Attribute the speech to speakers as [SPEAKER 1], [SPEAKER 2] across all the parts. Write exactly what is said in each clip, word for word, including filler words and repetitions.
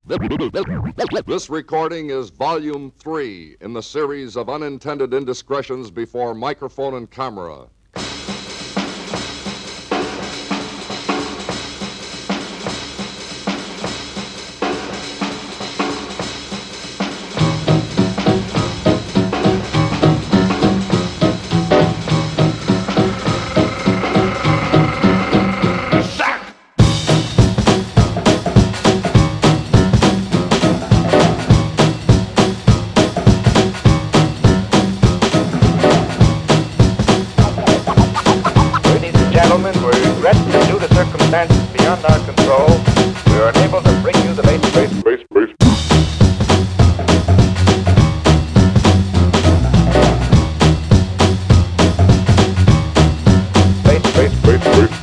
[SPEAKER 1] This recording is volume three in the series of unintended indiscretions before microphone and camera.
[SPEAKER 2] Beyond our control, we are unable to bring you the base, base, base, base. Base, base, base, base.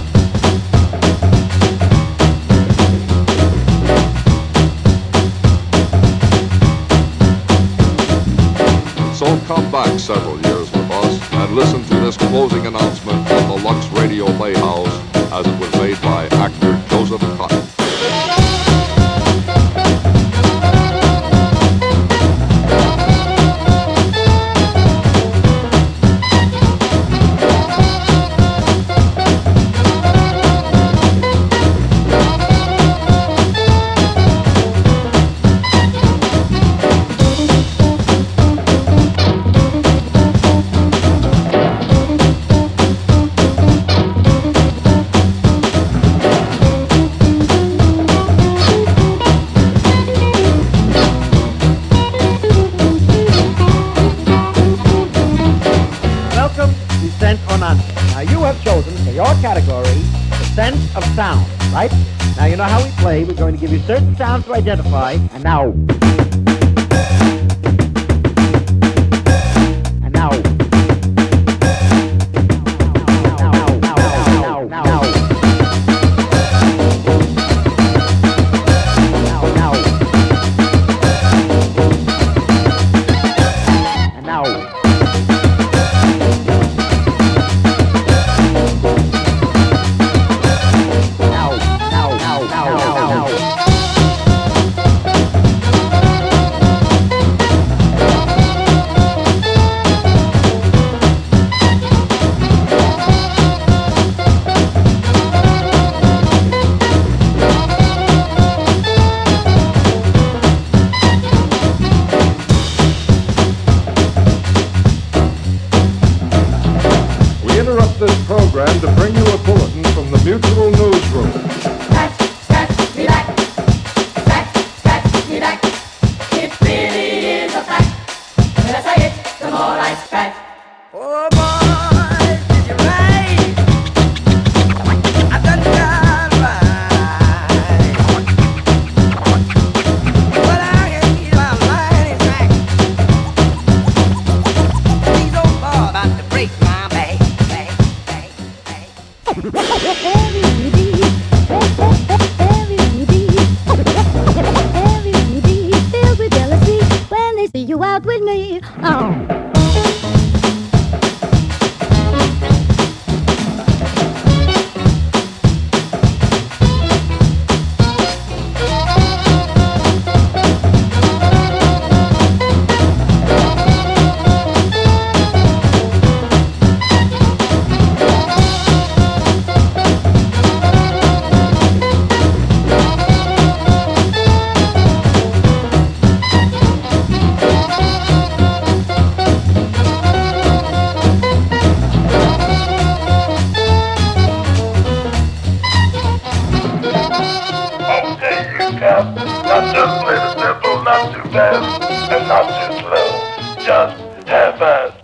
[SPEAKER 1] So come back several years with us and listen to this closing announcement from the Lux Radio Playhouse as it was made by actor Joseph Cotton.
[SPEAKER 3] Now you have chosen for your category the sense of sound, right? Now you know how we play. We're going to give you certain sounds to identify, and now... And now... Now, now, now, now, now, now. Now, now. And now...
[SPEAKER 4] this program to bring you a bulletin from the Mutual Newsroom.
[SPEAKER 5] Scratch, scratch, me back. Scratch, scratch, me back. It really is a fact. The less I hit, the more I scratch.
[SPEAKER 6] Oh boy, did you right? I done got right. But I can feel my mind is back. These old boys about to break my back.
[SPEAKER 7] Everybody filled with jealousy when they see you out with me. Oh.
[SPEAKER 8] Not just play the tempo, not too fast and not too slow. Just half-ass.